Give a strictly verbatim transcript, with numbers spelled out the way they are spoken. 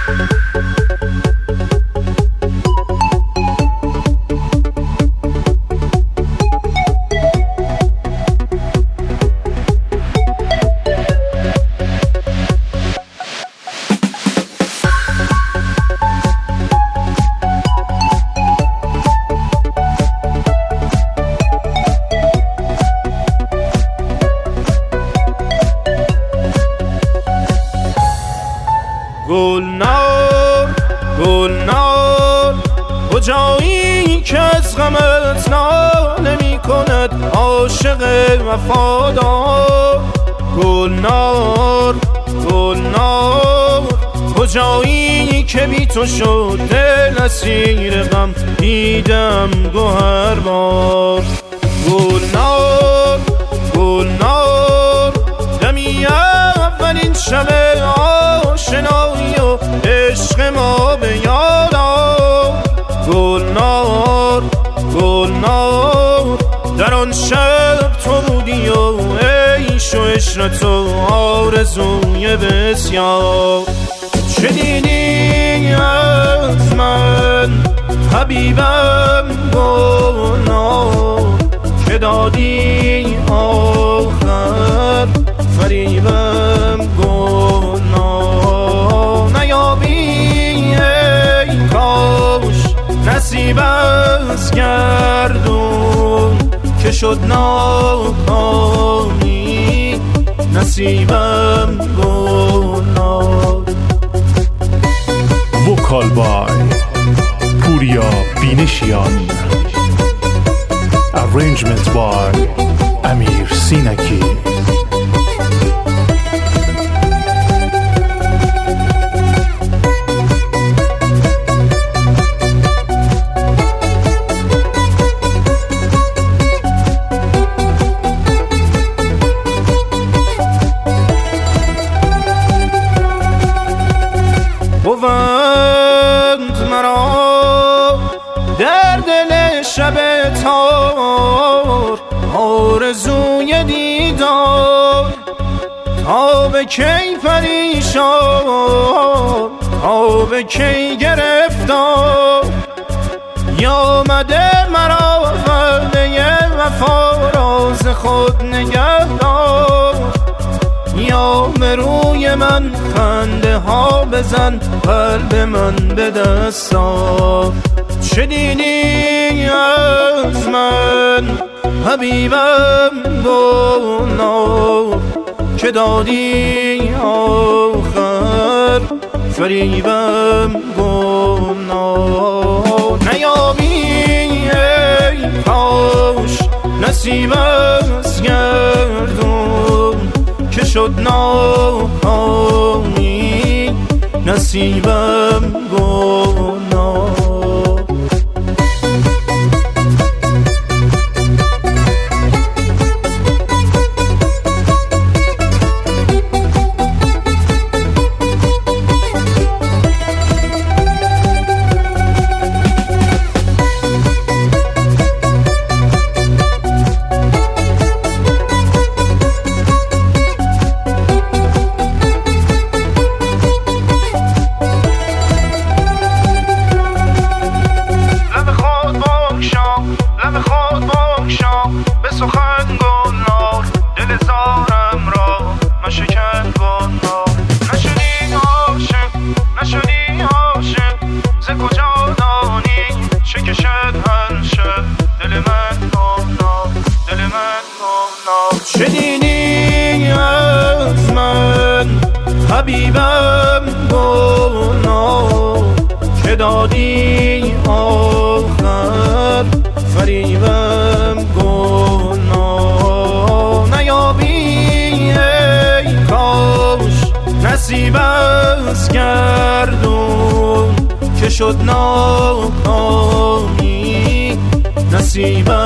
گلنار گلنار کجایی که از غمت ناله می کند عاشق وفادار. گلنار گلنار کجایی که بی تو شد دل اسیر غم دیدم گوهربار. گلنار گلنار دمی اولین شب آشنایی و عشق ما به یاد آر. گلنار گلنار در آن شب تو بودی و عیش و عشرت و آرزوی بسیار. چه دیدی از من حبیبم گلنار که دادی آخر فریبم گلنار. نیابی ای کاش نصیب از گردون که شد ناکامی نصیبم گلنار. وکال بای پوریا بینشیان، Arrangement by امیر سینکی. بوند مرا در دل شب تار آرزوی دیدار. تا به کی پریشان تا به کی گرفتار. یا مده مرا وعده وفا راز خود نگهدار. یا به روی من خنده ها بزن قلب من به دست آر. چه دیدی از من حبیبم گلنار که دادی آخر فریبم گلنار. نیابی ای کاش نصیب از گردون که شد ناکامی نصیبم گلنار. به سخن گلنار دل زارم را مشکن گلنار. نشدی عاشق نشدی عاشق ز کجا دانی چه کشد هر شب دل من گلنار دل من گلنار. چه دیدی از من حبیبم گلنار که دادی آخر فریبم گلنار. نیابی ای کاش نصیب از گردون که شد ناکامی نصیبم